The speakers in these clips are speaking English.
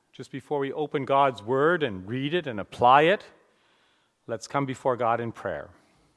Just before we open God's Word and read it and apply it, let's come before God in prayer.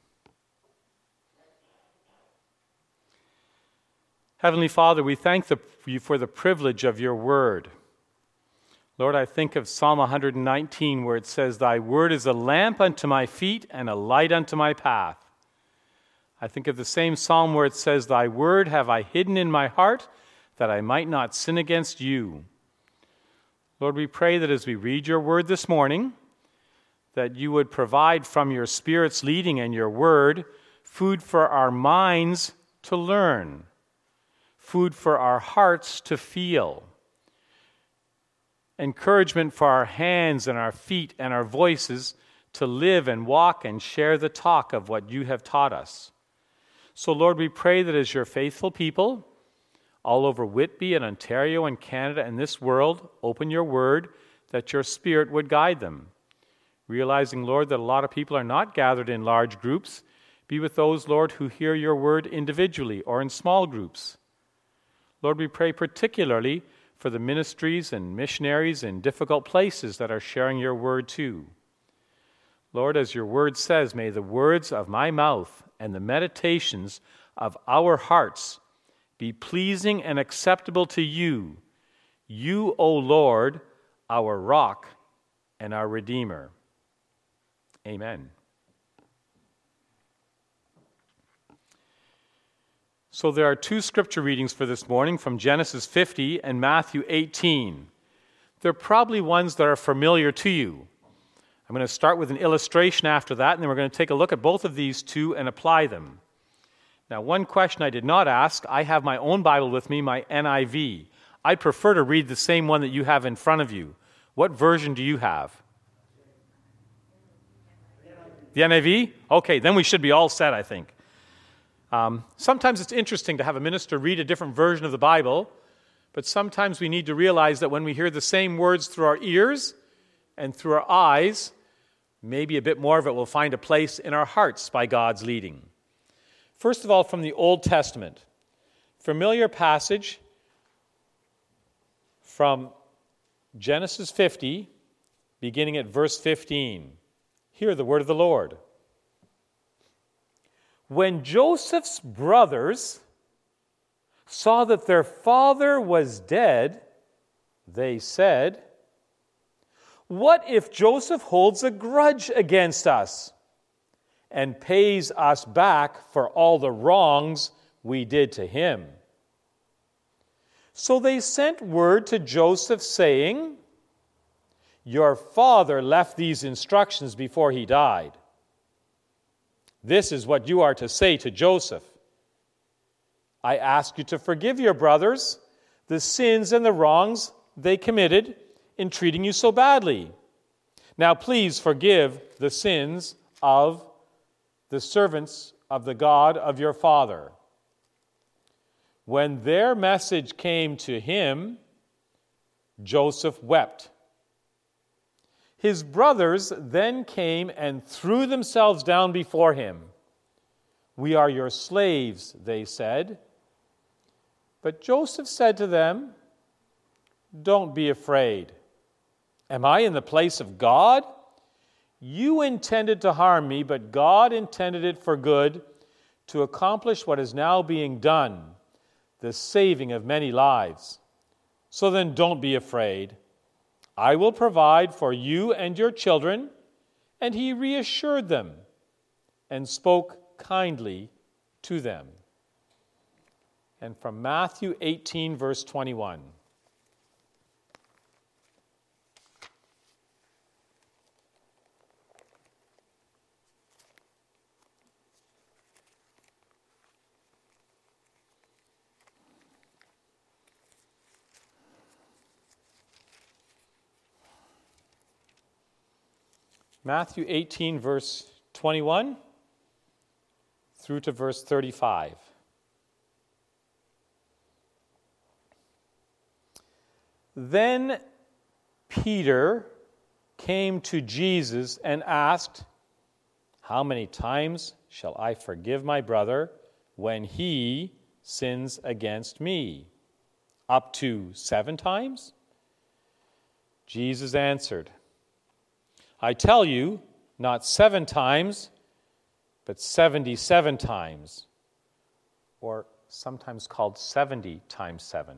Heavenly Father, we thank you for the privilege of your Word. Lord, I think of Psalm 119 where it says, "Thy word is a lamp unto my feet and a light unto my path." I think of the same psalm where it says, "Thy word have I hidden in my heart, that I might not sin against you." Lord, we pray that as we read your word this morning, that you would provide from your Spirit's leading and your word food for our minds to learn, food for our hearts to feel, encouragement for our hands and our feet and our voices to live and walk and share the talk of what you have taught us. So, Lord, we pray that as your faithful people all over Whitby and Ontario and Canada and this world open your word, that your Spirit would guide them. Realizing, Lord, that a lot of people are not gathered in large groups, be with those, Lord, who hear your word individually or in small groups. Lord, we pray particularly for the ministries and missionaries in difficult places that are sharing your word too. Lord, as your word says, may the words of my mouth and the meditations of our hearts be pleasing and acceptable to you, you, O Lord, our rock and our Redeemer. Amen. So there are two scripture readings for this morning from Genesis 50 and Matthew 18. They're probably ones that are familiar to you. I'm going to start with an illustration after that, and then we're going to take a look at both of these two and apply them. Now, one question I did not ask, I have my own Bible with me, my NIV. I'd prefer to read the same one that you have in front of you. What version do you have? The NIV? Okay, then we should be all set, I think. Sometimes it's interesting to have a minister read a different version of the Bible, but sometimes we need to realize that when we hear the same words through our ears and through our eyes, maybe a bit more of it will find a place in our hearts by God's leading. First of all, from the Old Testament, familiar passage from Genesis 50, beginning at verse 15. Hear the word of the Lord. When Joseph's brothers saw that their father was dead, they said, "What if Joseph holds a grudge against us and pays us back for all the wrongs we did to him?" So they sent word to Joseph saying, "Your father left these instructions before he died. This is what you are to say to Joseph. I ask you to forgive your brothers the sins and the wrongs they committed in treating you so badly. Now please forgive the sins of the servants of the God of your father." When their message came to him, Joseph wept. His brothers then came and threw themselves down before him. "We are your slaves," they said. But Joseph said to them, "Don't be afraid. Am I in the place of God? You intended to harm me, but God intended it for good, to accomplish what is now being done, the saving of many lives. So then don't be afraid. I will provide for you and your children." And he reassured them and spoke kindly to them. And from Matthew 18, verse 21. Matthew 18, verse 21 through to verse 35. Then Peter came to Jesus and asked, "How many times shall I forgive my brother when he sins against me? Up to 7 times?" Jesus answered, I tell you, not 7 times, but 77 times, or sometimes called 70 times 7.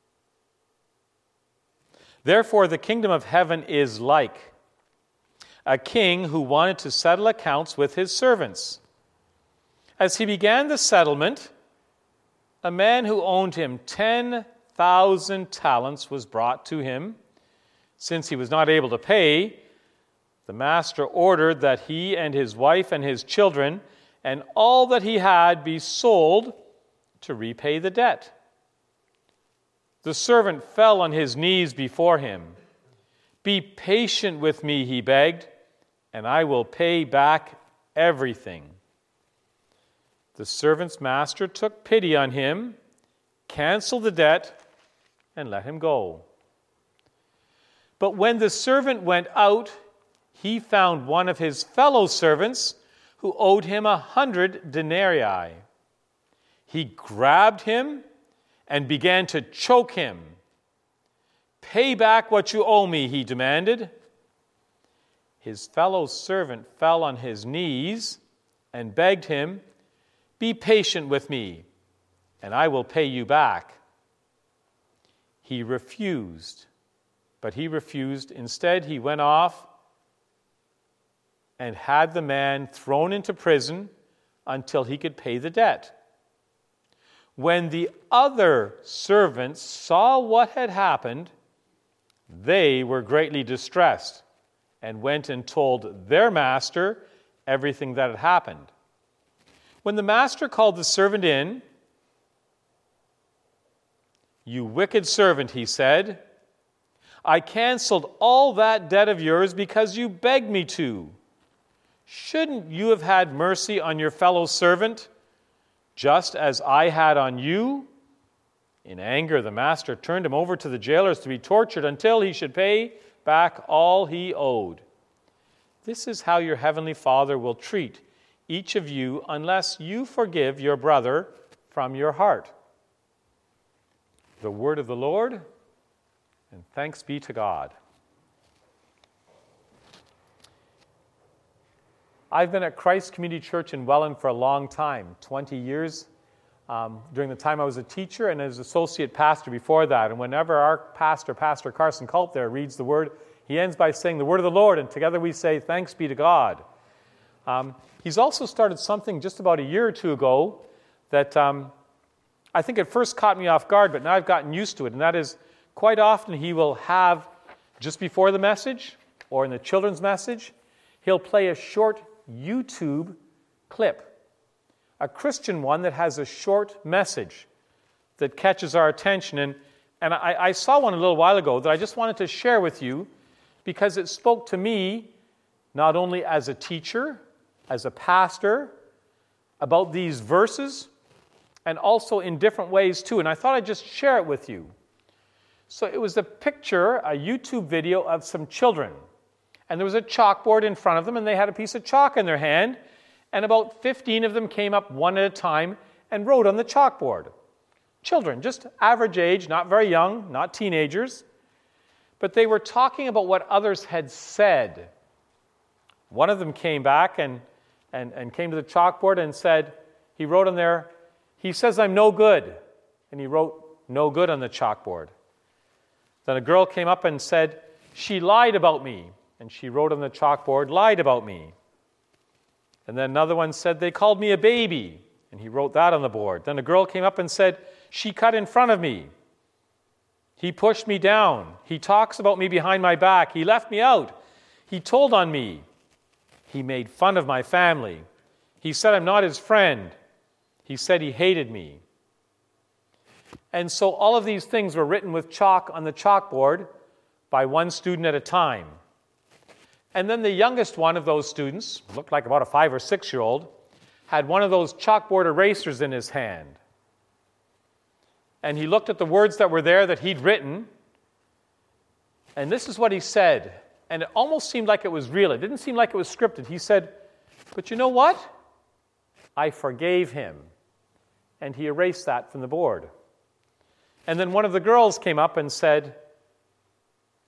Therefore, the kingdom of heaven is like a king who wanted to settle accounts with his servants. As he began the settlement, a man who owed him 10,000 talents was brought to him. Since he was not able to pay, the master ordered that he and his wife and his children and all that he had be sold to repay the debt. The servant fell on his knees before him. Be patient with me, he begged, and I will pay back everything. The servant's master took pity on him, canceled the debt, and let him go. But when the servant went out, he found one of his fellow servants who owed him 100 denarii. He grabbed him and began to choke him. Pay back what you owe me, he demanded. His fellow servant fell on his knees and begged him, be patient with me, and I will pay you back. He refused. Instead, he went off and had the man thrown into prison until he could pay the debt. When the other servants saw what had happened, they were greatly distressed and went and told their master everything that had happened. When the master called the servant in, "You wicked servant," he said, "I canceled all that debt of yours because you begged me to. Shouldn't you have had mercy on your fellow servant, just as I had on you?" In anger, the master turned him over to the jailers to be tortured until he should pay back all he owed. This is how your heavenly Father will treat each of you unless you forgive your brother from your heart. The word of the Lord, and thanks be to God. I've been at Christ Community Church in Welland for a long time, 20 years, during the time I was a teacher and as associate pastor before that. And whenever our pastor, Pastor Carson Culp there, reads the word, he ends by saying the word of the Lord, and together we say, thanks be to God. He's also started something just about a year or two ago that I think at first caught me off guard, but now I've gotten used to it, and that is quite often he will have, just before the message or in the children's message, he'll play a short YouTube clip, a Christian one that has a short message that catches our attention. And I saw one a little while ago that I just wanted to share with you because it spoke to me not only as a teacher, as a pastor, about these verses, and also in different ways too. And I thought I'd just share it with you. So it was a picture, a YouTube video of some children. And there was a chalkboard in front of them, and they had a piece of chalk in their hand, and about 15 of them came up one at a time and wrote on the chalkboard. Children, just average age, not very young, not teenagers, but they were talking about what others had said. One of them came back and came to the chalkboard and said, he wrote on there, "He says I'm no good," and he wrote "no good" on the chalkboard. Then a girl came up and said, "She lied about me," and she wrote on the chalkboard, "lied about me." And then another one said, "They called me a baby," and he wrote that on the board. Then a girl came up and said, "She cut in front of me. He pushed me down. He talks about me behind my back. He left me out. He told on me. He made fun of my family. He said I'm not his friend. He said he hated me." And so all of these things were written with chalk on the chalkboard by one student at a time. And then the youngest one of those students, looked like about a 5 or 6-year-old, had one of those chalkboard erasers in his hand. And he looked at the words that were there that he'd written, and this is what he said. And it almost seemed like it was real. It didn't seem like it was scripted. He said, "But you know what? I forgave him." And he erased that from the board. And then one of the girls came up and said,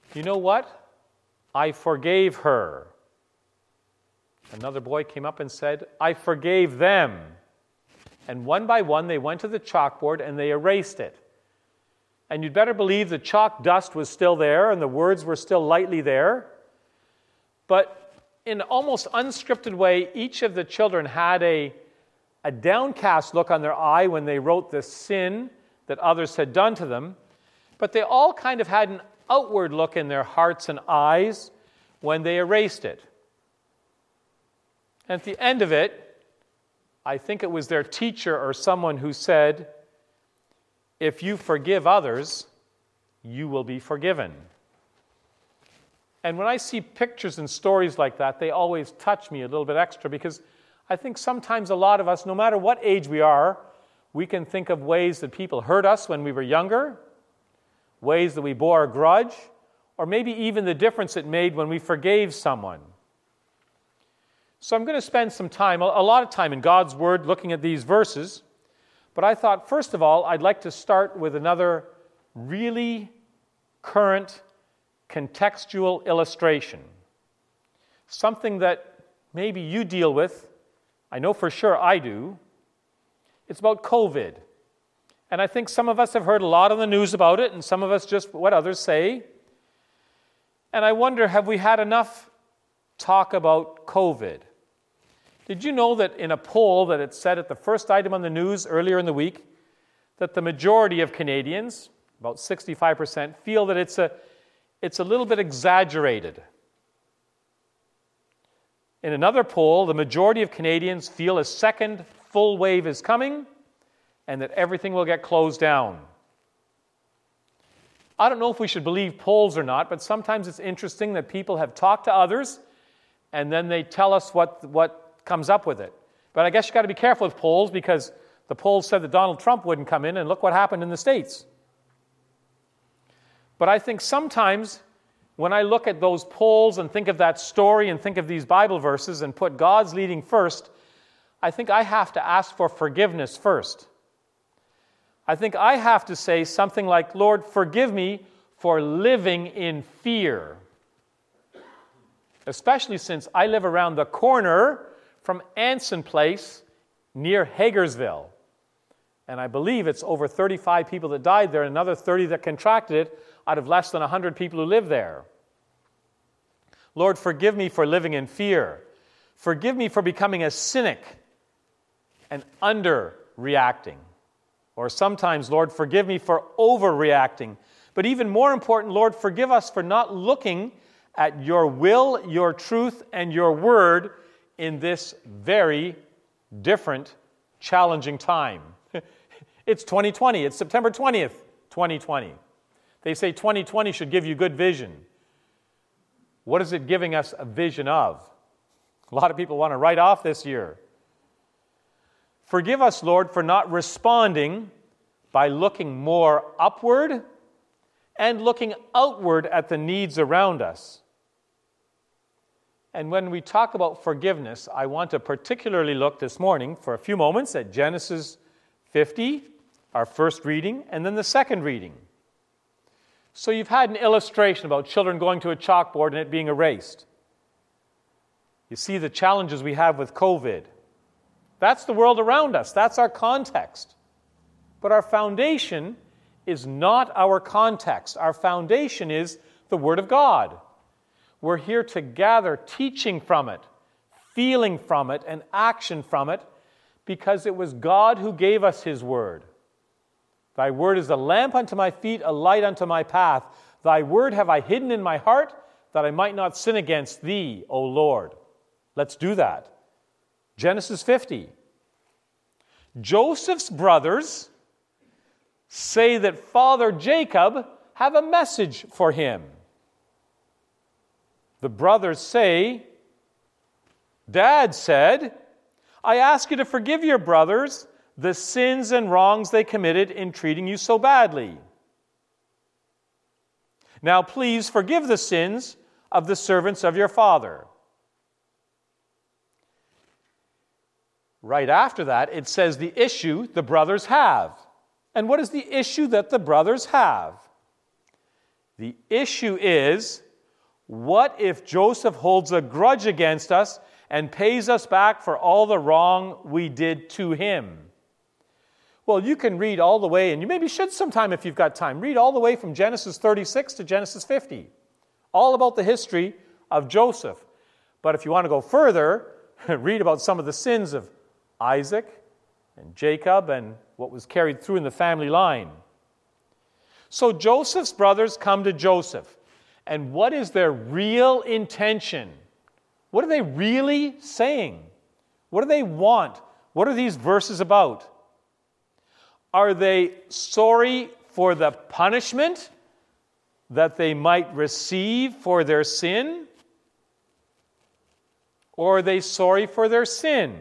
You know what? I forgave her. Another boy came up and said, I forgave them. And one by one, they went to the chalkboard and they erased it. And you'd better believe the chalk dust was still there and the words were still lightly there. But in an almost unscripted way, each of the children had a downcast look on their eye when they wrote the sin that others had done to them. But they all kind of had an outward look in their hearts and eyes when they erased it. And at the end of it, I think it was their teacher or someone who said, if you forgive others, you will be forgiven. And when I see pictures and stories like that, they always touch me a little bit extra, because I think sometimes a lot of us, no matter what age we are, we can think of ways that people hurt us when we were younger, ways that we bore a grudge, or maybe even the difference it made when we forgave someone. So I'm going to spend some time, a lot of time in God's Word looking at these verses. But I thought, first of all, I'd like to start with another really current contextual illustration. Something that maybe you deal with. I know for sure I do. It's about COVID. And I think some of us have heard a lot on the news about it, and some of us just what others say. And I wonder, have we had enough talk about COVID? Did you know that in a poll that it said at the first item on the news earlier in the week, that the majority of Canadians, about 65%, feel that it's a little bit exaggerated? In another poll, the majority of Canadians feel a second full wave is coming and that everything will get closed down. I don't know if we should believe polls or not, but sometimes it's interesting that people have talked to others and then they tell us what comes up with it. But I guess you got to be careful with polls, because the polls said that Donald Trump wouldn't come in, and look what happened in the States. But I think sometimes when I look at those polls and think of that story and think of these Bible verses and put God's leading first, I think I have to ask for forgiveness first. I think I have to say something like, Lord, forgive me for living in fear. Especially since I live around the corner from Anson Place near Hagersville. And I believe it's over 35 people that died there and another 30 that contracted it out of less than 100 people who live there. Lord, forgive me for living in fear. Forgive me for becoming a cynic and underreacting. Or sometimes, Lord, forgive me for overreacting. But even more important, Lord, forgive us for not looking at your will, your truth, and your word in this very different, challenging time. It's 2020. It's September 20th, 2020. They say 2020 should give you good vision. What is it giving us a vision of? A lot of people want to write off this year. Forgive us, Lord, for not responding by looking more upward and looking outward at the needs around us. And when we talk about forgiveness, I want to particularly look this morning for a few moments at Genesis 50, our first reading, and then the second reading. So you've had an illustration about children going to a chalkboard and it being erased. You see the challenges we have with COVID. That's the world around us. That's our context. But our foundation is not our context. Our foundation is the Word of God. We're here to gather teaching from it, feeling from it, and action from it, because it was God who gave us His Word. Thy Word is a lamp unto my feet, a light unto my path. Thy Word have I hidden in my heart, that I might not sin against Thee, O Lord. Let's do that. Genesis 50. Joseph's brothers say that Father Jacob have a message for him. The brothers say, Dad said, I ask you to forgive your brothers the sins and wrongs they committed in treating you so badly. Now please forgive the sins of the servants of your father. Right after that, it says the issue the brothers have. And what is the issue that the brothers have? The issue is, what if Joseph holds a grudge against us and pays us back for all the wrong we did to him? Well, you can read all the way, and you maybe should sometime if you've got time, read all the way from Genesis 36 to Genesis 50. All about the history of Joseph. But if you want to go further, read about some of the sins of Isaac and Jacob and what was carried through in the family line. So Joseph's brothers come to Joseph. And what is their real intention? What are they really saying? What do they want? What are these verses about? Are they sorry for the punishment that they might receive for their sin? Or are they sorry for their sin?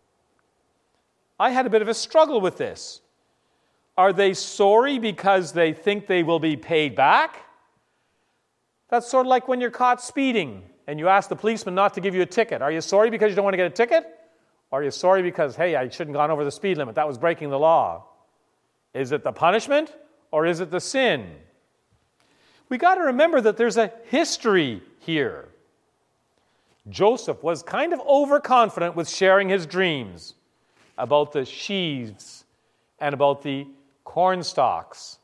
I had a bit of a struggle with this. Are they sorry because they think they will be paid back? That's sort of like when you're caught speeding and you ask the policeman not to give you a ticket. Are you sorry because you don't want to get a ticket? Or are you sorry because, hey, I shouldn't have gone over the speed limit. That was breaking the law. Is it the punishment or is it the sin? We got to remember that there's a history here. Joseph was kind of overconfident with sharing his dreams about the sheaves and about the corn stalks.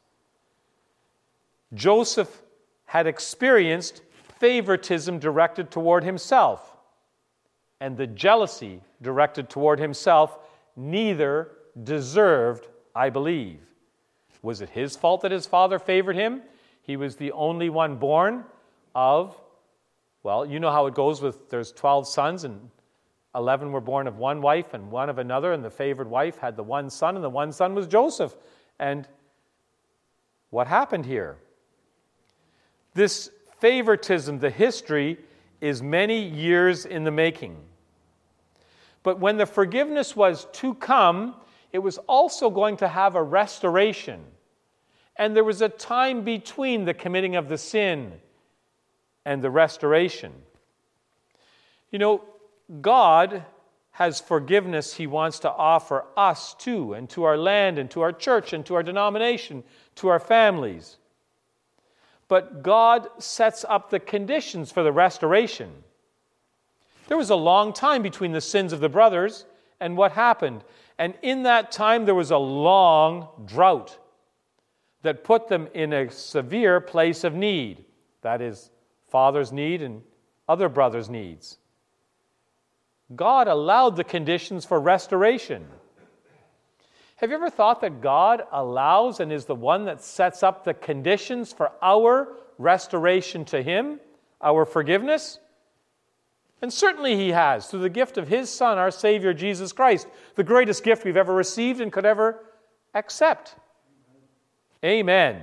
Joseph had experienced favoritism directed toward himself, and the jealousy directed toward himself neither deserved, I believe. Was it his fault that his father favored him? He was the only one born of, well, you know how it goes with, there's 12 sons, and 11 were born of one wife and one of another, and the favored wife had the one son, and the one son was Joseph. And what happened here? This favoritism, the history, is many years in the making. But when the forgiveness was to come, it was also going to have a restoration. And there was a time between the committing of the sin and the restoration. You know, God has forgiveness He wants to offer us too, and to our land, and to our church, and to our denomination, to our families. But God sets up the conditions for the restoration. There was a long time between the sins of the brothers and what happened. And in that time, there was a long drought that put them in a severe place of need. That is, father's need and other brothers' needs. God allowed the conditions for restoration. Have you ever thought that God allows and is the one that sets up the conditions for our restoration to Him, our forgiveness? And certainly He has, through the gift of His Son, our Savior, Jesus Christ, the greatest gift we've ever received and could ever accept. Amen.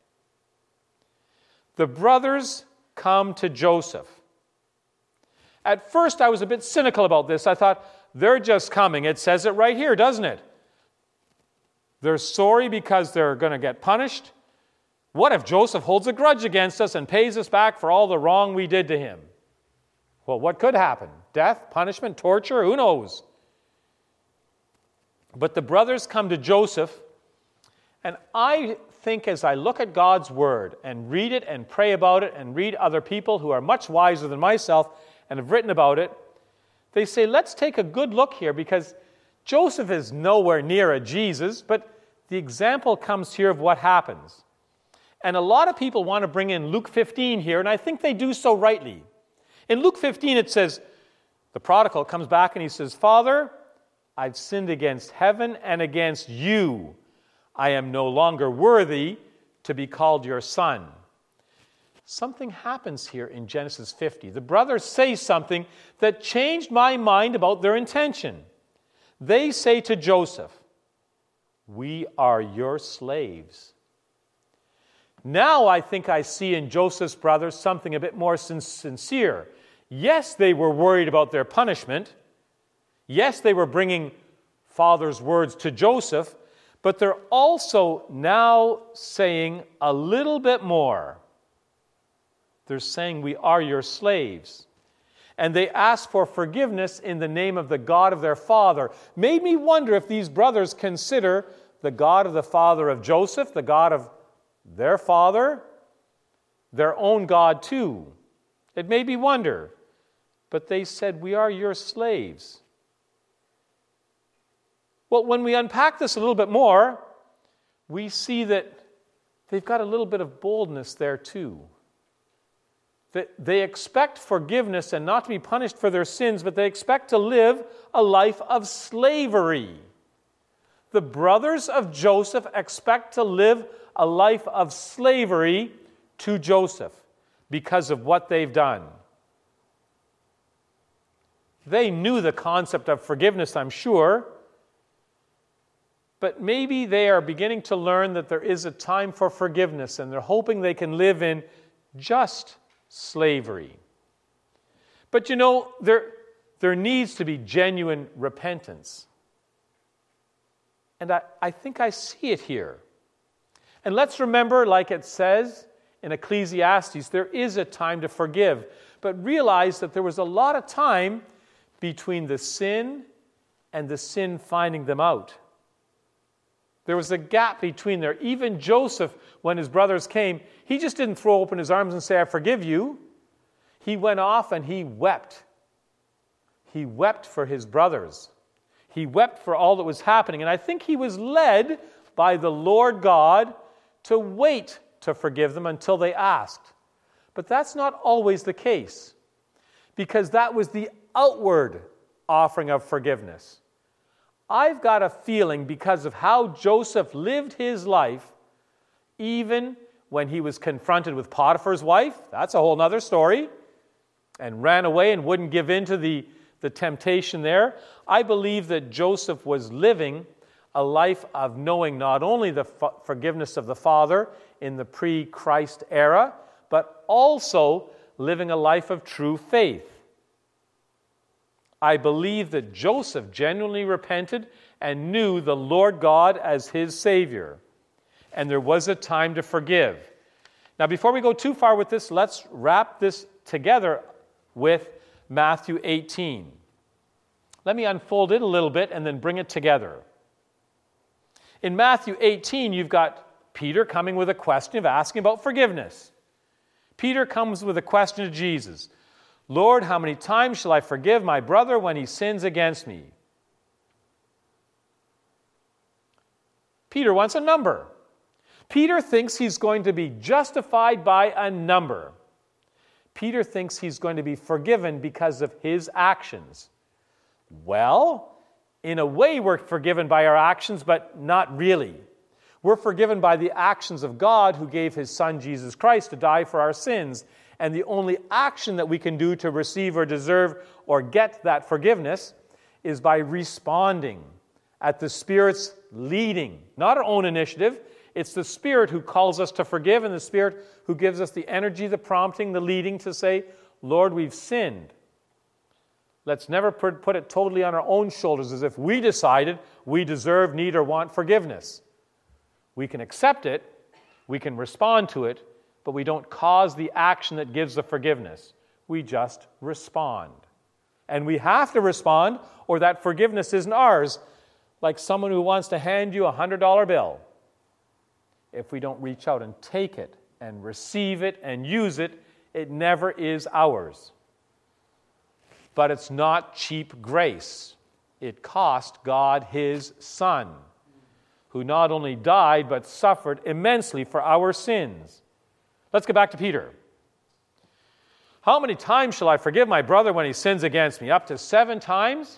The brothers come to Joseph. At first, I was a bit cynical about this. I thought, they're just coming. It says it right here, doesn't it? They're sorry because they're going to get punished. What if Joseph holds a grudge against us and pays us back for all the wrong we did to him? Well, what could happen? Death, punishment, torture? Who knows? But the brothers come to Joseph, and I think as I look at God's Word and read it and pray about it and read other people who are much wiser than myself and have written about it, they say, let's take a good look here, because Joseph is nowhere near a Jesus, but the example comes here of what happens. And a lot of people want to bring in Luke 15 here, and I think they do so rightly. In Luke 15 it says, the prodigal comes back and he says, Father, I've sinned against heaven and against you. I am no longer worthy to be called your son. Something happens here in Genesis 50. The brothers say something that changed my mind about their intention. They say to Joseph, we are your slaves. Now I think I see in Joseph's brothers something a bit more sincere. Yes, they were worried about their punishment. Yes, they were bringing father's words to Joseph, but they're also now saying a little bit more. They're saying, we are your slaves. And they ask for forgiveness in the name of the God of their father. Made me wonder if these brothers consider the God of the father of Joseph, the God of their father, their own God too. It made me wonder, but they said, "We are your slaves." Well, when we unpack this a little bit more, we see that they've got a little bit of boldness there too. That they expect forgiveness and not to be punished for their sins, but they expect to live a life of slavery. The brothers of Joseph expect to live a life of slavery to Joseph because of what they've done. They knew the concept of forgiveness, I'm sure, but maybe they are beginning to learn that there is a time for forgiveness, and they're hoping they can live in just slavery. But you know, there needs to be genuine repentance. And I think I see it here. And let's remember, like it says in Ecclesiastes, there is a time to forgive. But realize that there was a lot of time between the sin and the sin finding them out. There was a gap between there. Even Joseph, when his brothers came, he just didn't throw open his arms and say, "I forgive you." He went off and he wept. He wept for his brothers. He wept for all that was happening. And I think he was led by the Lord God to wait to forgive them until they asked. But that's not always the case, because that was the outward offering of forgiveness. I've got a feeling, because of how Joseph lived his life, even when he was confronted with Potiphar's wife, that's a whole other story, and ran away and wouldn't give in to the temptation there. I believe that Joseph was living a life of knowing not only the forgiveness of the Father in the pre-Christ era, but also living a life of true faith. I believe that Joseph genuinely repented and knew the Lord God as his Savior. And there was a time to forgive. Now, before we go too far with this, let's wrap this together with Matthew 18. Let me unfold it a little bit and then bring it together. In Matthew 18, you've got Peter coming with a question of asking about forgiveness. Peter comes with a question to Jesus. "Lord, how many times shall I forgive my brother when he sins against me?" Peter wants a number. Peter thinks he's going to be justified by a number. Peter thinks he's going to be forgiven because of his actions. Well, in a way we're forgiven by our actions, but not really. We're forgiven by the actions of God, who gave his Son Jesus Christ to die for our sins. And the only action that we can do to receive or deserve or get that forgiveness is by responding at the Spirit's leading. Not our own initiative. It's the Spirit who calls us to forgive, and the Spirit who gives us the energy, the prompting, the leading to say, "Lord, we've sinned." Let's never put it totally on our own shoulders as if we decided we deserve, need, or want forgiveness. We can accept it, we can respond to it, but we don't cause the action that gives the forgiveness. We just respond. And we have to respond, or that forgiveness isn't ours, like someone who wants to hand you a $100 bill. If we don't reach out and take it and receive it and use it, it never is ours. But it's not cheap grace. It cost God his Son, who not only died but suffered immensely for our sins. Let's get back to Peter. "How many times shall I forgive my brother when he sins against me? Up to 7 times?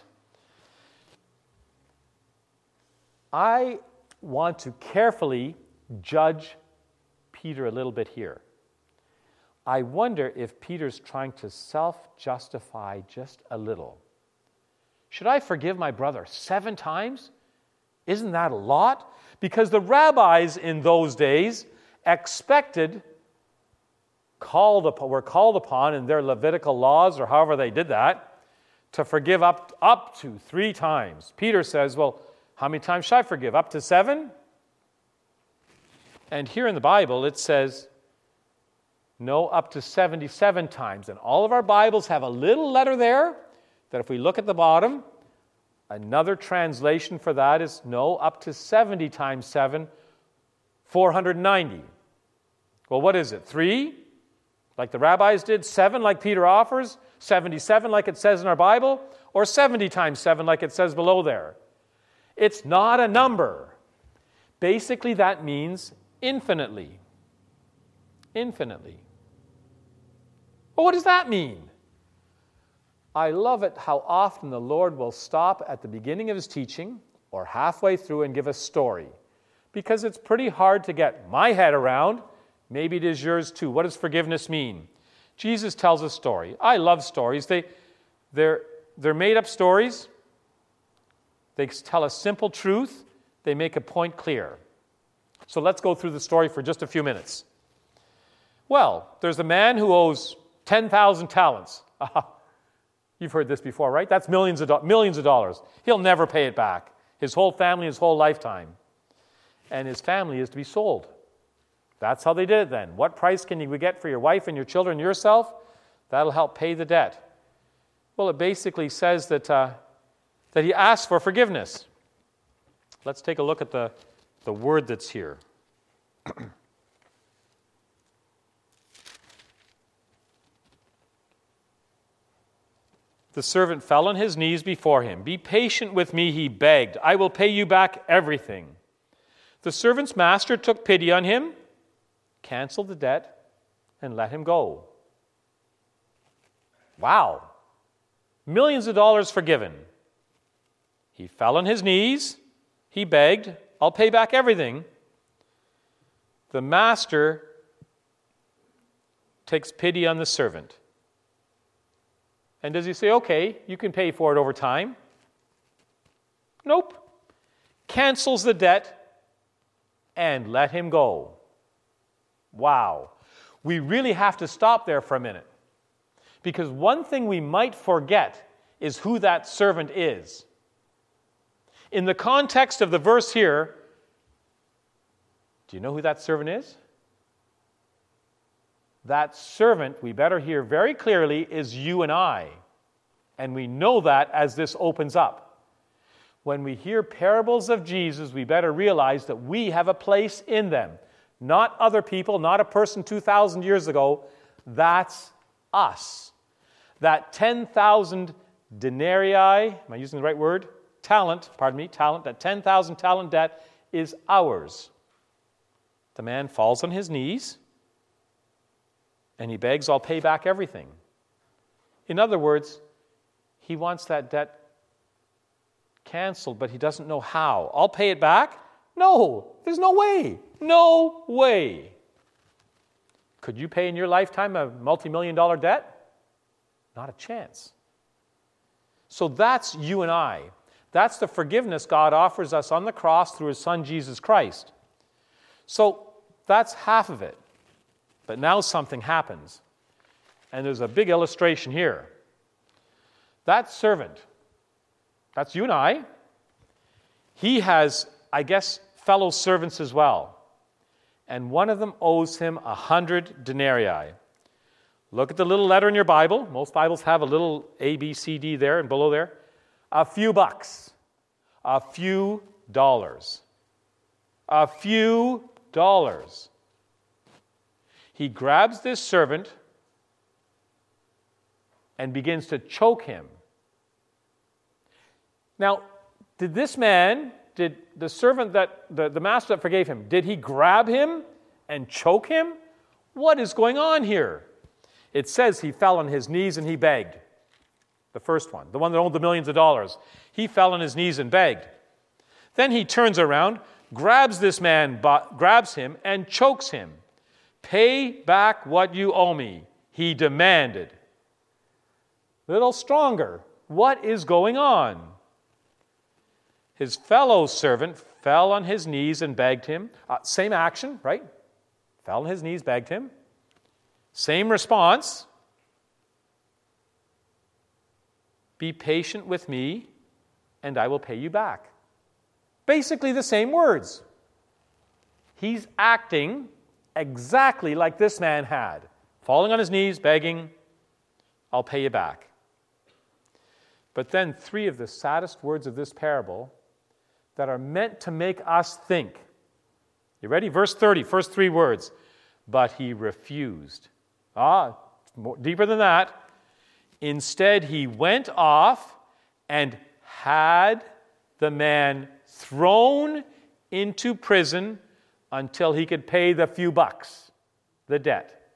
I want to carefully judge Peter a little bit here. I wonder if Peter's trying to self-justify just a little. Should I forgive my brother 7 times? Isn't that a lot? Because the rabbis in those days expected, were called upon in their Levitical laws, or however they did that, to forgive up to 3 times. Peter says, well, how many times should I forgive? Up to 7? And here in the Bible it says, no, up to 77 times. And all of our Bibles have a little letter there that if we look at the bottom, another translation for that is no, up to 70 times 7, 490. Well, what is it? 3? like the rabbis did, 7 like Peter offers, 77 like it says in our Bible, or 70 times 7 like it says below there. It's not a number. Basically, that means infinitely. Infinitely. Well, what does that mean? I love it how often the Lord will stop at the beginning of his teaching or halfway through and give a story, because it's pretty hard to get my head around. Maybe it is yours too. What does forgiveness mean? Jesus tells a story. I love stories. They're made-up stories. They tell a simple truth. They make a point clear. So let's go through the story for just a few minutes. Well, there's a man who owes 10,000 talents. You've heard this before, right? That's millions of dollars. He'll never pay it back. His whole family, his whole lifetime. And his family is to be sold. That's how they did it then. What price can you get for your wife and your children and yourself? That'll help pay the debt. Well, it basically says that he asked for forgiveness. Let's take a look at the word that's here. The servant fell on his knees before him. "Be patient with me," he begged. "I will pay you back everything." The servant's master took pity on him, canceled the debt, and let him go. Wow. Millions of dollars forgiven. He fell on his knees. He begged, "I'll pay back everything." The master takes pity on the servant. And does he say, "Okay, you can pay for it over time"? Nope. Cancels the debt and let him go. Wow. We really have to stop there for a minute. Because one thing we might forget is who that servant is. In the context of the verse here, do you know who that servant is? That servant, we better hear very clearly, is you and I. And we know that as this opens up. When we hear parables of Jesus, we better realize that we have a place in them. Not other people, not a person 2,000 years ago. That's us. That 10,000 denarii, am I using the right word? Talent, that 10,000 talent debt is ours. The man falls on his knees and he begs, "I'll pay back everything." In other words, he wants that debt canceled, but he doesn't know how. "I'll pay it back"? No, there's no way. No way. Could you pay in your lifetime a multi-million-dollar debt? Not a chance. So that's you and I. That's the forgiveness God offers us on the cross through his Son, Jesus Christ. So that's half of it. But now something happens. And there's a big illustration here. That servant, that's you and I, he has, I guess, fellow servants as well. And one of them owes him 100 denarii. Look at the little letter in your Bible. Most Bibles have a little A, B, C, D there and below there. A few bucks. A few dollars. A few dollars. He grabs this servant and begins to choke him. Now, did the servant the master that forgave him, did he grab him and choke him? What is going on here? It says he fell on his knees and he begged. The first one, the one that owed the millions of dollars. He fell on his knees and begged. Then he turns around, grabs him and chokes him. "Pay back what you owe me," he demanded. Little stronger. What is going on? His fellow servant fell on his knees and begged him. Same action, right? Fell on his knees, begged him. Same response. "Be patient with me, and I will pay you back." Basically the same words. He's acting exactly like this man had. Falling on his knees, begging, "I'll pay you back." But then 3 of the saddest words of this parable that are meant to make us think. You ready? Verse 30, first 3 words. "But he refused." Deeper than that. Instead, he went off and had the man thrown into prison until he could pay the few bucks, the debt.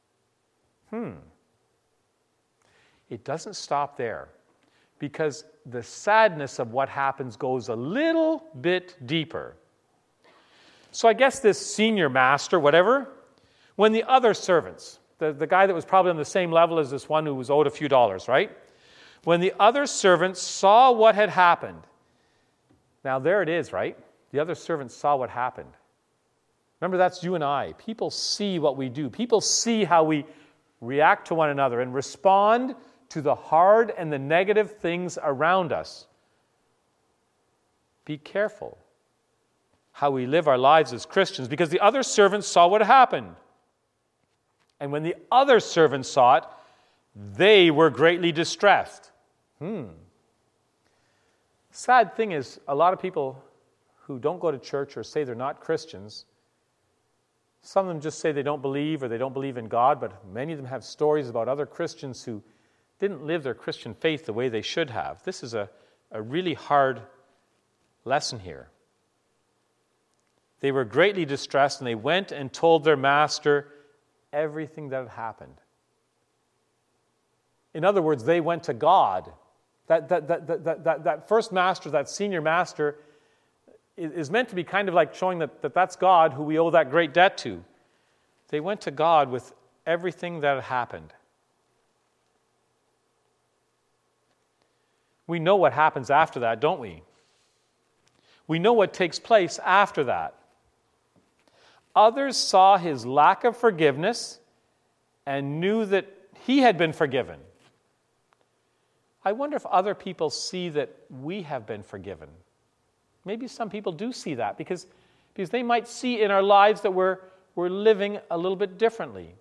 It doesn't stop there, because the sadness of what happens goes a little bit deeper. So I guess this senior master, whatever, when the other servants, the guy that was probably on the same level as this one who was owed a few dollars, right? When the other servants saw what had happened, now there it is, right? The other servants saw what happened. Remember, that's you and I. People see what we do. People see how we react to one another and respond to the hard and the negative things around us. Be careful how we live our lives as Christians, because the other servants saw what happened. And when the other servants saw it, they were greatly distressed. Sad thing is, a lot of people who don't go to church or say they're not Christians, some of them just say they don't believe or they don't believe in God, but many of them have stories about other Christians who didn't live their Christian faith the way they should have. This is a really hard lesson here. They were greatly distressed, and they went and told their master everything that had happened. In other words, they went to God. That first master, that senior master, is meant to be kind of like showing that that's God who we owe that great debt to. They went to God with everything that had happened. We know what happens after that, don't we? We know what takes place after that. Others saw his lack of forgiveness and knew that he had been forgiven. I wonder if other people see that we have been forgiven. Maybe some people do see that because they might see in our lives that we're living a little bit differently.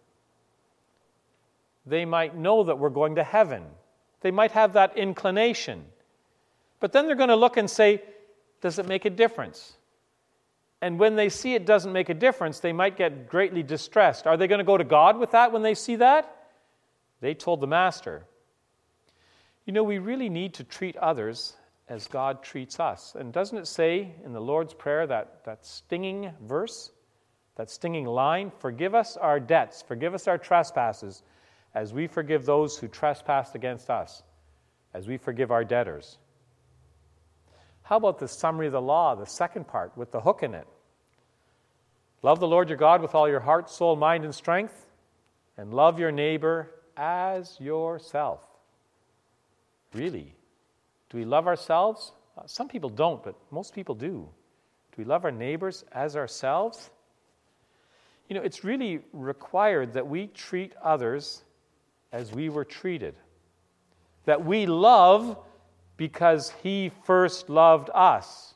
They might know that we're going to heaven. They might have that inclination. But then they're going to look and say, does it make a difference? And when they see it doesn't make a difference, they might get greatly distressed. Are they going to go to God with that when they see that? They told the master. You know, we really need to treat others as God treats us. And doesn't it say in the Lord's Prayer, that stinging verse, that stinging line, forgive us our debts, forgive us our trespasses, as we forgive those who trespass against us, as we forgive our debtors. How about the summary of the law, the second part, with the hook in it? Love the Lord your God with all your heart, soul, mind, and strength, and love your neighbor as yourself. Really? Do we love ourselves? Some people don't, but most people do. Do we love our neighbors as ourselves? You know, it's really required that we treat others as we were treated. That we love because he first loved us.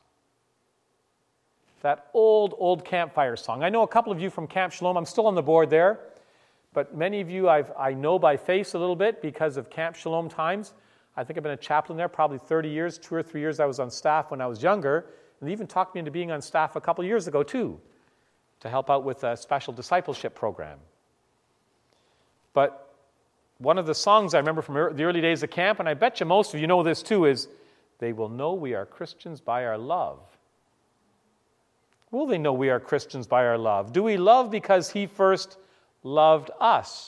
That old campfire song. I know a couple of you from Camp Shalom. I'm still on the board there. But many of you I know by face a little bit because of Camp Shalom times. I think I've been a chaplain there probably 30 years, 2 or 3 years I was on staff when I was younger. And they even talked me into being on staff a couple of years ago too, to help out with a special discipleship program. But one of the songs I remember from the early days of camp, and I bet you most of you know this too, is, they will know we are Christians by our love. Will they know we are Christians by our love? Do we love because he first loved us?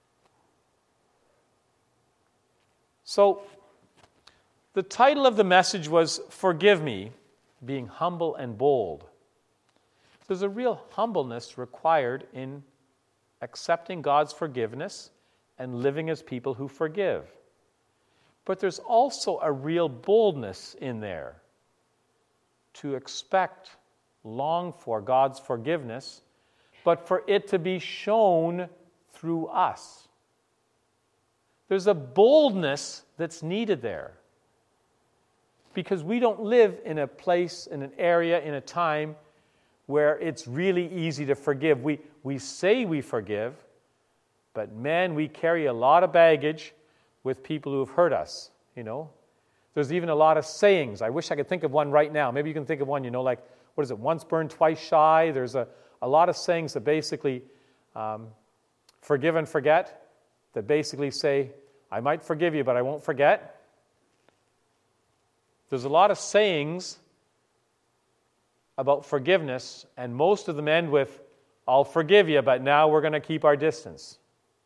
So, the title of the message was Forgive Me, Being Humble and Bold. There's a real humbleness required in accepting God's forgiveness and living as people who forgive. But there's also a real boldness in there to expect, long for God's forgiveness, but for it to be shown through us. There's a boldness that's needed there. Because we don't live in a place, in an area, in a time where it's really easy to forgive. We say we forgive, but man, we carry a lot of baggage with people who have hurt us, you know. There's even a lot of sayings. I wish I could think of one right now. Maybe you can think of one, you know, like, what is it, once burned, twice shy? There's a lot of sayings that basically forgive and forget that basically say, I might forgive you, but I won't forget. There's a lot of sayings about forgiveness, and most of them end with, I'll forgive you, but now we're going to keep our distance.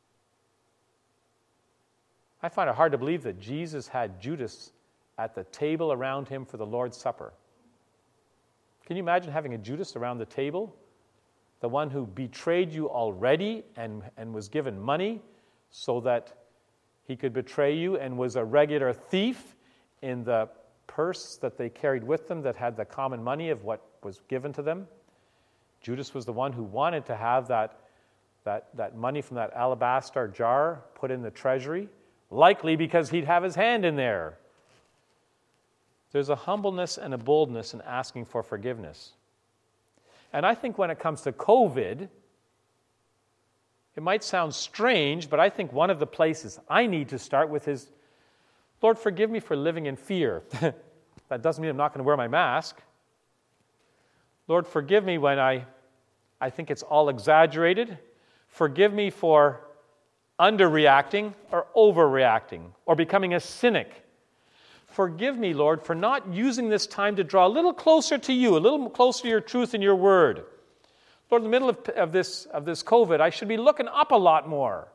I find it hard to believe that Jesus had Judas at the table around him for the Lord's Supper. Can you imagine having a Judas around the table? The one who betrayed you already and was given money so that he could betray you, and was a regular thief in the purse that they carried with them that had the common money of what was given to them. Judas was the one who wanted to have that money from that alabaster jar put in the treasury, likely because he'd have his hand in there. There's a humbleness and a boldness in asking for forgiveness. And I think when it comes to COVID, it might sound strange, but I think one of the places I need to start with is, Lord, forgive me for living in fear. That doesn't mean I'm not going to wear my mask. Lord, forgive me when I think it's all exaggerated. Forgive me for underreacting or overreacting or becoming a cynic. Forgive me, Lord, for not using this time to draw a little closer to you, a little closer to your truth and your word. Lord, in the middle of this COVID, I should be looking up a lot more.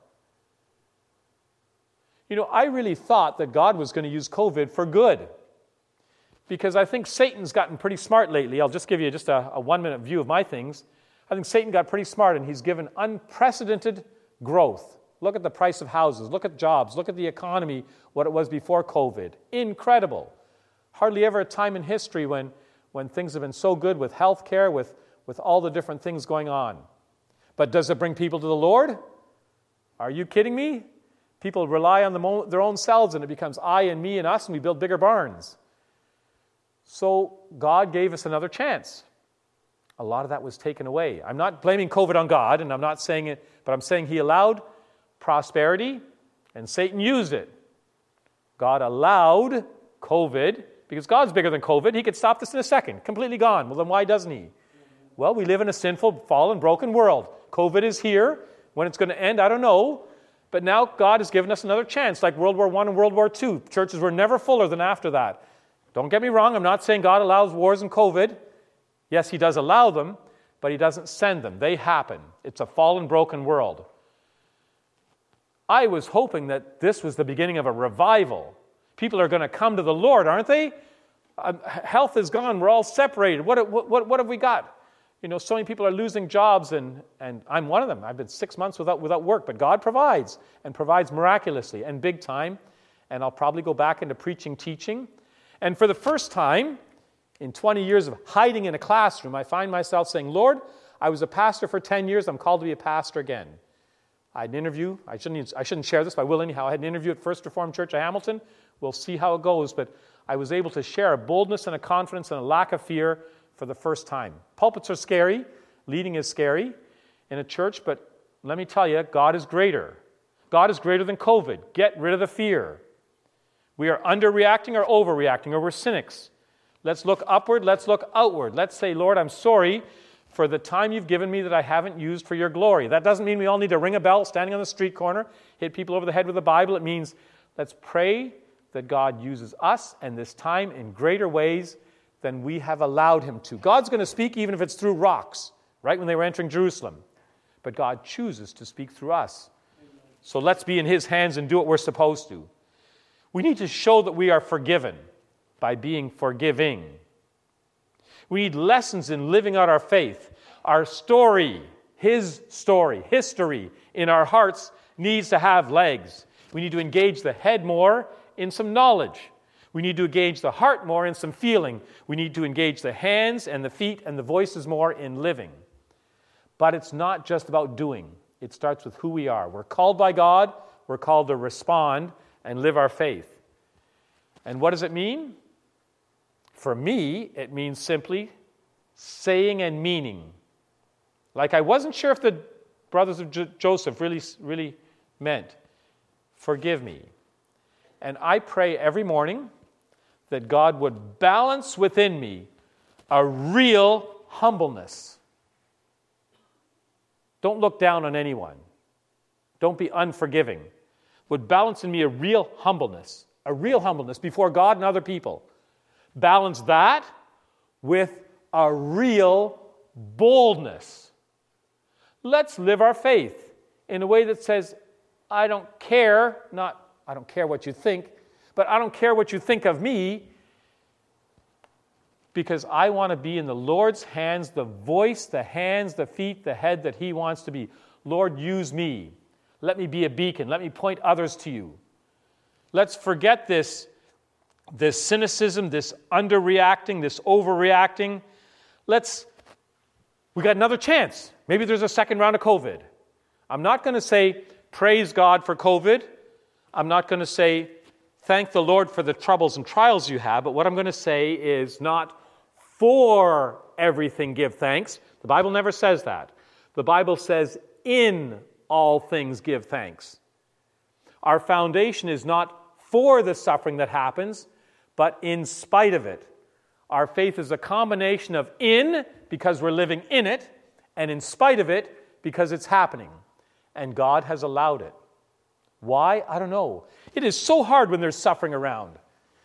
You know, I really thought that God was going to use COVID for good, because I think Satan's gotten pretty smart lately. I'll just give you just a 1-minute view of my things. I think Satan got pretty smart, and he's given unprecedented growth. Look at the price of houses. Look at jobs. Look at the economy, what it was before COVID. Incredible. Hardly ever a time in history when things have been so good with health care, with all the different things going on. But does it bring people to the Lord? Are you kidding me? People rely on their own selves, and it becomes I and me and us, and we build bigger barns. So God gave us another chance. A lot of that was taken away. I'm not blaming COVID on God, and I'm not saying it, but I'm saying He allowed prosperity, and Satan used it. God allowed COVID, because God's bigger than COVID. He could stop this in a second, completely gone. Well, then why doesn't He? Well, we live in a sinful, fallen, broken world. COVID is here. When it's going to end, I don't know. But now God has given us another chance, like World War I and World War II. Churches were never fuller than after that. Don't get me wrong, I'm not saying God allows wars and COVID. Yes, He does allow them, but He doesn't send them. They happen. It's a fallen, broken world. I was hoping that this was the beginning of a revival. People are going to come to the Lord, aren't they? Health is gone. We're all separated. What have we got? You know, so many people are losing jobs, and I'm one of them. I've been 6 months without work, but God provides, and provides miraculously and big time. And I'll probably go back into preaching, teaching. And for the first time in 20 years of hiding in a classroom, I find myself saying, Lord, I was a pastor for 10 years. I'm called to be a pastor again. I had an interview. I shouldn't share this, but I will anyhow. I had an interview at First Reformed Church of Hamilton. We'll see how it goes. But I was able to share a boldness and a confidence and a lack of fear for the first time. Pulpits are scary. Leading is scary in a church. But let me tell you, God is greater. God is greater than COVID. Get rid of the fear. We are underreacting or overreacting, or we're cynics. Let's look upward. Let's look outward. Let's say, Lord, I'm sorry for the time you've given me that I haven't used for your glory. That doesn't mean we all need to ring a bell standing on the street corner, hit people over the head with the Bible. It means let's pray that God uses us and this time in greater ways than we have allowed Him to. God's going to speak even if it's through rocks, right when they were entering Jerusalem. But God chooses to speak through us. So let's be in His hands and do what we're supposed to. We need to show that we are forgiven by being forgiving. We need lessons in living out our faith. Our story, His story, history in our hearts needs to have legs. We need to engage the head more in some knowledge. We need to engage the heart more in some feeling. We need to engage the hands and the feet and the voices more in living. But it's not just about doing. It starts with who we are. We're called by God. We're called to respond and live our faith. And what does it mean? For me, it means simply saying and meaning. Like I wasn't sure if the brothers of Joseph really meant, forgive me. And I pray every morning that God would balance within me a real humbleness. Don't look down on anyone. Don't be unforgiving. Would balance in me a real humbleness before God and other people. Balance that with a real boldness. Let's live our faith in a way that says, I don't care what you think, but I don't care what you think of me, because I want to be in the Lord's hands, the voice, the hands, the feet, the head that He wants to be. Lord, use me. Let me be a beacon. Let me point others to you. Let's forget this cynicism, this underreacting, this overreacting. We got another chance. Maybe there's a second round of COVID. I'm not going to say, praise God for COVID. I'm not going to say, thank the Lord for the troubles and trials you have. But what I'm going to say is not for everything give thanks. The Bible never says that. The Bible says, in all things give thanks. Our foundation is not for the suffering that happens, but in spite of it. Our faith is a combination of in, because we're living in it, and in spite of it, because it's happening. And God has allowed it. Why? I don't know. It is so hard when there's suffering around.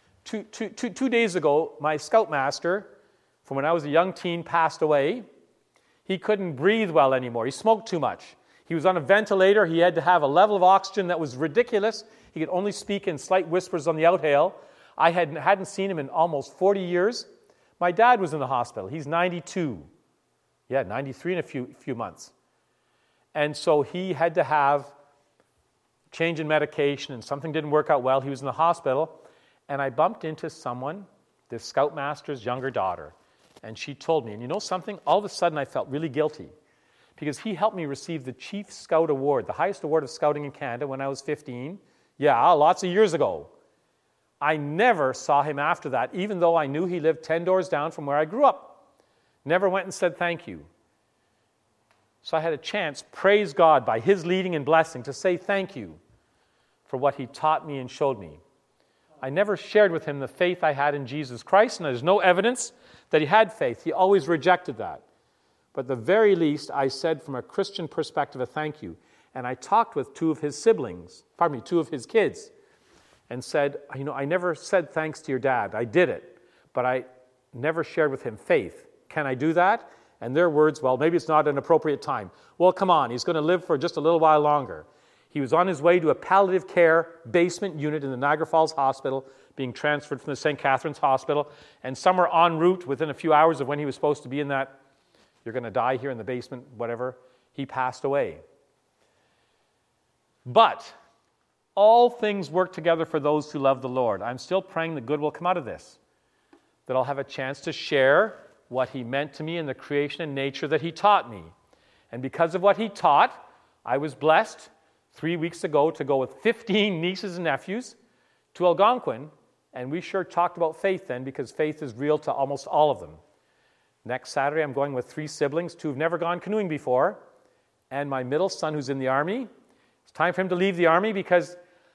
Two days ago, my scoutmaster, from when I was a young teen, passed away. He couldn't breathe well anymore. He smoked too much. He was on a ventilator. He had to have a level of oxygen that was ridiculous. He could only speak in slight whispers on the outhale. I hadn't seen him in almost 40 years. My dad was in the hospital. He's 92. 93 in a few months. And so he had to have change in medication, and something didn't work out well. He was in the hospital, and I bumped into someone, this scoutmaster's younger daughter, and she told me, and you know something? All of a sudden I felt really guilty, because he helped me receive the Chief Scout Award, the highest award of scouting in Canada, when I was 15. Lots of years ago. I never saw him after that, even though I knew he lived 10 doors down from where I grew up. Never went and said thank you. So I had a chance, praise God, by His leading and blessing, to say thank you for what He taught me and showed me. I never shared with him the faith I had in Jesus Christ, and there's no evidence that he had faith. He always rejected that. But at the very least, I said from a Christian perspective a thank you. And I talked with two of his kids, and said, I never said thanks to your dad. I did it, but I never shared with him faith. Can I do that? And their words, well, maybe it's not an appropriate time. Well, come on, he's going to live for just a little while longer. He was on his way to a palliative care basement unit in the Niagara Falls Hospital, being transferred from the St. Catharines Hospital, and somewhere en route, within a few hours of when he was supposed to be in that, you're going to die here in the basement, whatever, he passed away. But all things work together for those who love the Lord. I'm still praying that good will come out of this, that I'll have a chance to share what he meant to me in the creation and nature that he taught me. And because of what he taught, I was blessed 3 weeks ago to go with 15 nieces and nephews to Algonquin, and we sure talked about faith then, because faith is real to almost all of them. Next Saturday, I'm going with 3 siblings, 2 who've never gone canoeing before, and my middle son who's in the Army. It's time for him to leave the Army because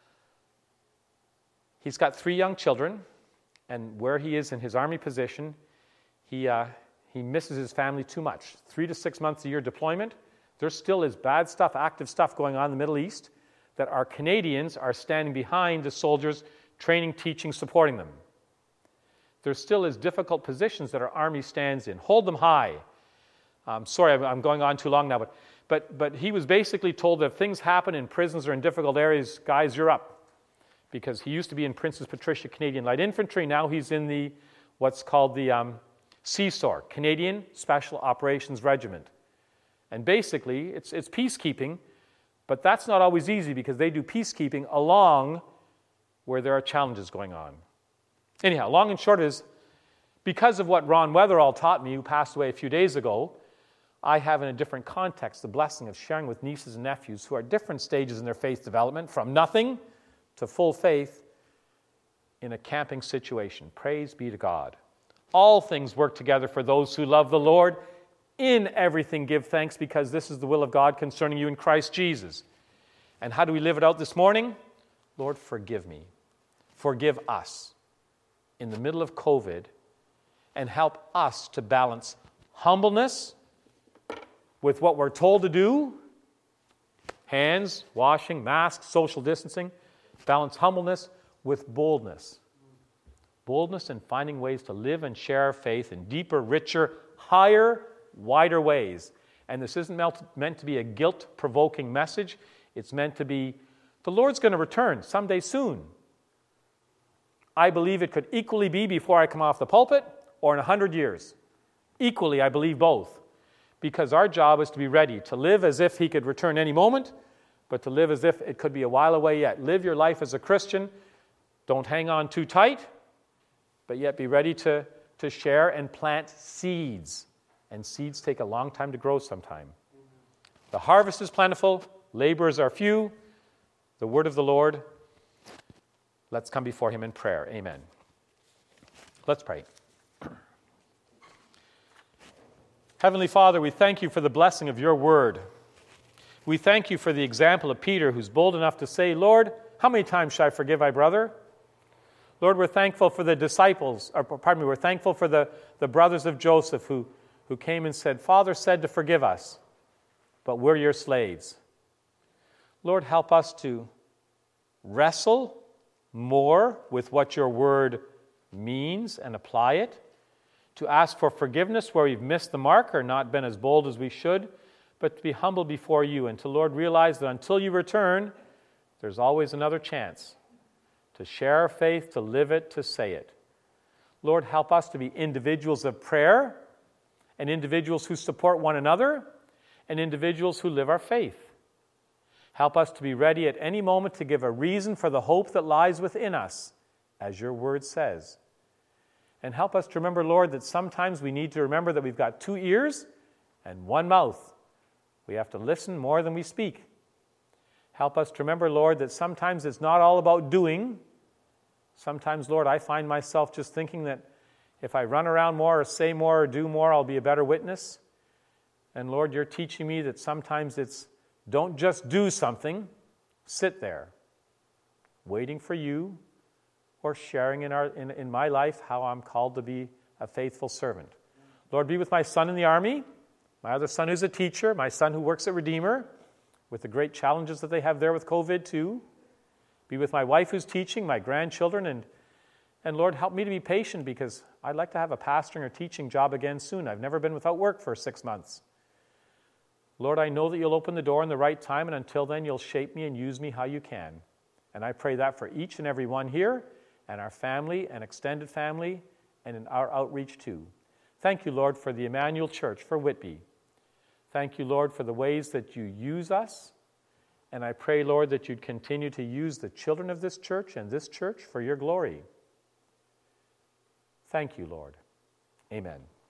he's got 3 young children, and where he is in his Army position, he misses his family too much. 3 to 6 months a year deployment. There still is bad stuff, active stuff going on in the Middle East that our Canadians are standing behind the soldiers, training, teaching, supporting them. There still is difficult positions that our Army stands in. Hold them high. Sorry, I'm going on too long now, but he was basically told that if things happen in prisons or in difficult areas, guys, you're up. Because he used to be in Princess Patricia Canadian Light Infantry. Now he's in what's called the CSOR, Canadian Special Operations Regiment. And basically, it's peacekeeping, but that's not always easy because they do peacekeeping along where there are challenges going on. Anyhow, long and short is, because of what Ron Weatherall taught me, who passed away a few days ago, I have in a different context the blessing of sharing with nieces and nephews who are at different stages in their faith development, from nothing to full faith in a camping situation. Praise be to God. All things work together for those who love the Lord. In everything give thanks, because this is the will of God concerning you in Christ Jesus. And how do we live it out this morning? Lord, forgive me. Forgive us in the middle of COVID, and help us to balance humbleness with what we're told to do. Hands, washing, masks, social distancing. Balance humbleness with boldness. Boldness in finding ways to live and share our faith in deeper, richer, higher, wider ways. And this isn't meant to be a guilt-provoking message. It's meant to be, the Lord's going to return someday soon. I believe it could equally be before I come off the pulpit or in 100 years. Equally, I believe both. Because our job is to be ready to live as if he could return any moment, but to live as if it could be a while away yet. Live your life as a Christian. Don't hang on too tight, but yet be ready to share and plant seeds. And seeds take a long time to grow sometime. The harvest is plentiful, laborers are few. The word of the Lord. Let's come before him in prayer. Amen. Let's pray. Heavenly Father, we thank you for the blessing of your word. We thank you for the example of Peter, who's bold enough to say, Lord, how many times shall I forgive my brother? Lord, we're thankful for the we're thankful for the brothers of Joseph who came and said, Father said to forgive us, but we're your slaves. Lord, help us to wrestle more with what your word means and apply it, to ask for forgiveness where we've missed the mark or not been as bold as we should, but to be humble before you and to, Lord, realize that until you return, there's always another chance to share our faith, to live it, to say it. Lord, help us to be individuals of prayer and individuals who support one another and individuals who live our faith. Help us to be ready at any moment to give a reason for the hope that lies within us, as your word says. And help us to remember, Lord, that sometimes we need to remember that we've got 2 ears and 1 mouth. We have to listen more than we speak. Help us to remember, Lord, that sometimes it's not all about doing. Sometimes, Lord, I find myself just thinking that if I run around more or say more or do more, I'll be a better witness. And Lord, you're teaching me that sometimes it's don't just do something, sit there, waiting for you, or sharing in my life how I'm called to be a faithful servant. Lord, be with my son in the army, my other son who's a teacher, my son who works at Redeemer, with the great challenges that they have there with COVID too. Be with my wife who's teaching, my grandchildren, and Lord, help me to be patient because I'd like to have a pastoring or teaching job again soon. I've never been without work for 6 months. Lord, I know that you'll open the door in the right time, and until then, you'll shape me and use me how you can. And I pray that for each and every one here, and our family and extended family, and in our outreach too. Thank you, Lord, for the Emmanuel Church, for Whitby. Thank you, Lord, for the ways that you use us. And I pray, Lord, that you'd continue to use the children of this church and this church for your glory. Thank you, Lord. Amen.